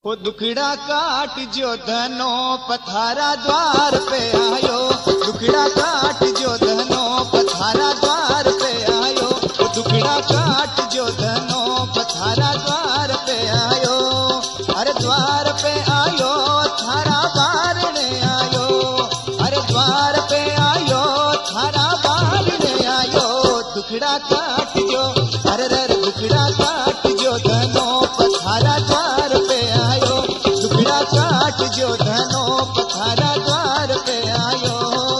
वो दुखड़ा काट जो धनो पथारा द्वार पे आयो, दुखड़ा काट जो धनो पथारा द्वार पे आयो, वो दुखड़ा काट जो धनो पथारा द्वार पे आयो। अरे द्वार पे आयो थारा बारने आयो, अरे द्वार पे आयो थारा बारने आयो। दुखड़ा काट जो अरे दुखड़ा काट जो धनो पथारा द्वार पे आयो, दुखड़ा काट जो धनो पथारा द्वार पे आयो।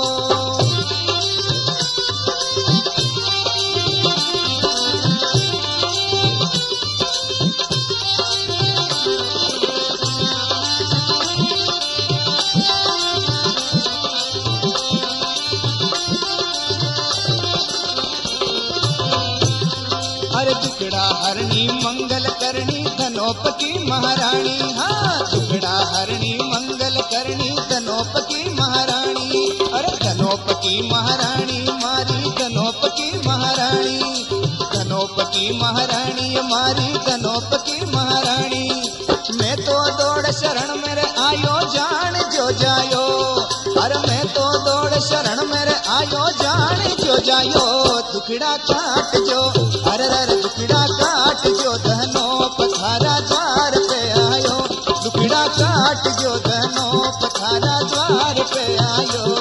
अरे दुखड़ा हरणी मंगल करनी धनोपति महारानी, हाँ दुखड़ा हरणी मंगल करनी धनोपति महारानी। अरे धनोपति महारानी मारी धनोपति महारानी, धनोपति महारानी मारी धनोपति महारानी। मैं तो दौड़ शरण मेरे आयो जान जो जायो, अरे मैं तो दौड़ शरण मेरे आयो जान जो जायो। दुखड़ा काट जो अरे दुखड़ा काट जो धनो पथारा द्वार पे आयो, दुखड़ा काट जो धनो पथारा द्वार पे आयो।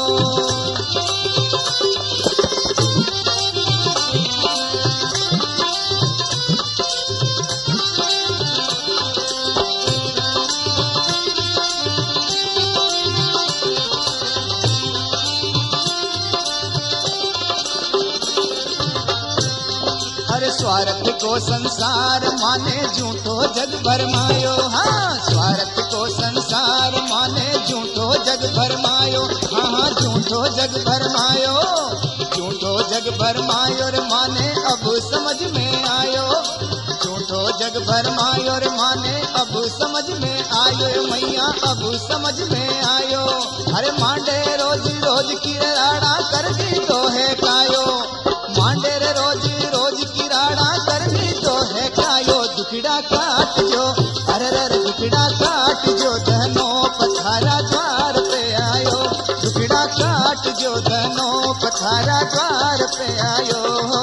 अरे स्वार्थ को संसार माने झूठो जग भरमायो, हाँ स्वार्थ को संसार माने झूठो जग भरमायो, हाँ हाँ झूठो जग भरमायो, झूठो जग भरमायो रे माने अब समझ में आयो, झूठो जग भरमायो रे माने अब समझ में आयो मैया अब समझ में आयो। अरे मांडे रोज रोज की राड़ा कर दी तो है कायो, मांडे रे रोज रोज की राड़ा कर दी तो है कायो। दुखड़ा काट जो अरे दुखड़ा काट जो धनो पथारा द्वार पे आयो, दुखड़ा काट जो धनो पथारा द्वार पे आयो।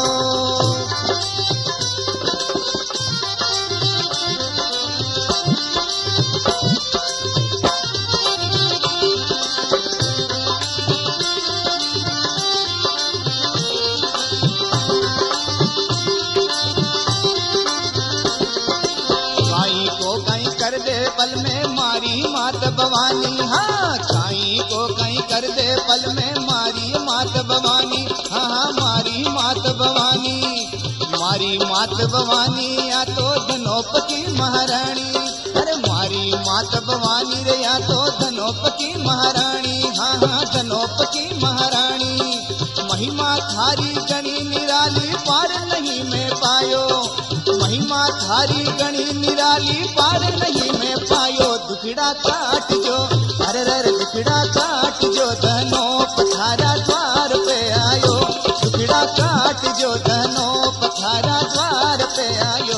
पल में मारी मात भवानी, हाँ साईं को कहीं कर दे पल में मारी मात भवानी, हाँ हाँ मारी मात भवानी, मारी मात भवानी या तो धनोपति महारानी। अरे मारी मात भवानी रे या तो धनोपति महारानी, हाँ हाँ धनोपति महारानी। महिमा थारी गणी निराली पार नहीं मैं पायो, महिमा थारी गणी निराली पार नहीं मैं पायो। दुखड़ा काट जो अरे दुखड़ा काट जो धनो पथारा द्वार पे आयो, दुखड़ा काट जो धनो पथारा द्वार पे आयो।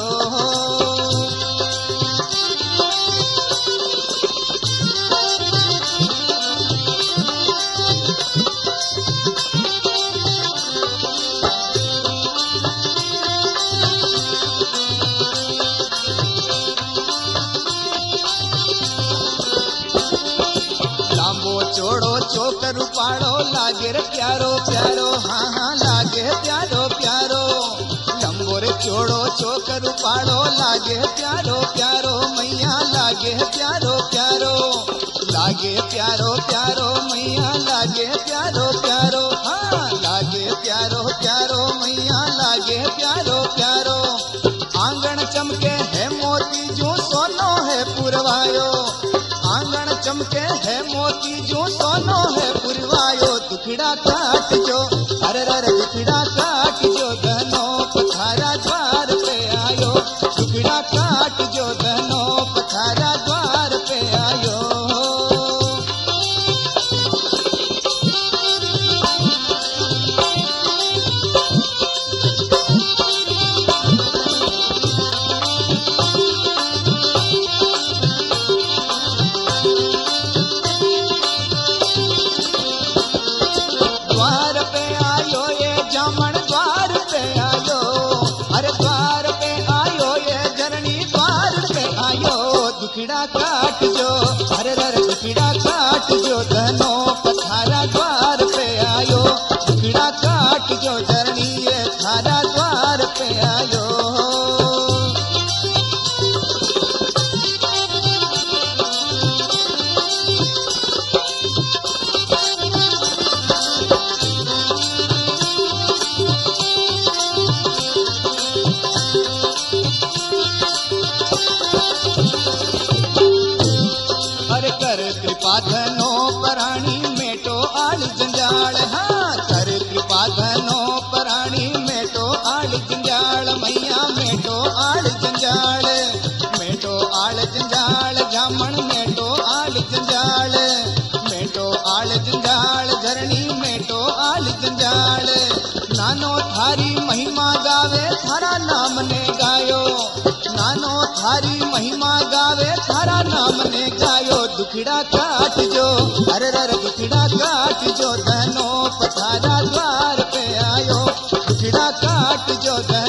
चोड़ो चोकर उपाड़ो लागे रे प्यारो प्यारो, हाँ हाँ लागे प्यारो प्यारो। लंबो रे चोड़ो चोकर उपाड़ो लागे प्यारो प्यारो मैया लागे प्यारो प्यारो, लागे प्यारो प्यारो मैया लागे प्यारो प्यारो, हाँ लागे प्यारो प्यारो मैया लागे प्यारो प्यारो। आंगन चमके है मोती जो सोनो है पुरवायो, आंगन चमके है मोती जो सोनो है पुरवायो। दुखड़ा काट जो अरे दुखड़ा काट जो धनो पथारा द्वार पे आयो, दुखड़ा काट जो धनो पथारा द्वार पे आयो। दुखड़ा काट जो, अरे रर दुखड़ा काट जो, धनो पथारा द्वार पे आयो, दुखड़ा काट जो धरणी ये थारा द्वार पे आयो। कृपा धनो पराणी मेटो आल जंजाल, हाँ कर कृपा धनो पराणी मेटो आल जंजाल, मैया मेटो आल जंजाल, मेटो आल जंजाल, जामण मेटो आल जंजाल, मेटो आल जंजाल, धरणी मेटो आल जंजाल। नानो थारी महिमा गावे थारा नाम ने गायो, नानो थारी महिमा गावे थारा नाम ने गायो, दुखड़ा काट जो, अरे रर दुखड़ा काट जो, धनो पथारा द्वार पे आयो, दुखड़ा काट जो।